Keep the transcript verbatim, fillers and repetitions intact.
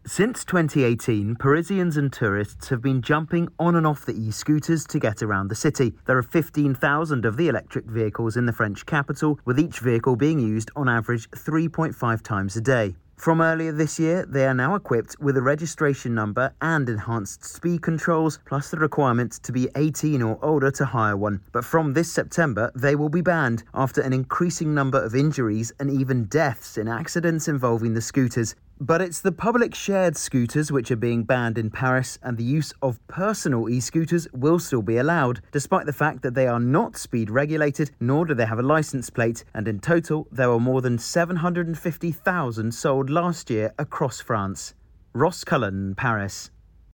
Since twenty eighteen, Parisians and tourists have been jumping on and off the e-scooters to get around the city. There are fifteen thousand of the electric vehicles in the French capital, with each vehicle being used on average three point five times a day. From earlier this year, they are now equipped with a registration number and enhanced speed controls, plus the requirement to be eighteen or older to hire one. But from this September, they will be banned after an increasing number of injuries and even deaths in accidents involving the scooters. But it's the public shared scooters which are being banned in Paris, and the use of personal e-scooters will still be allowed, despite the fact that they are not speed regulated, nor do they have a license plate. And in total, there were more than seven hundred fifty thousand sold last year across France. Ross Cullen, Paris.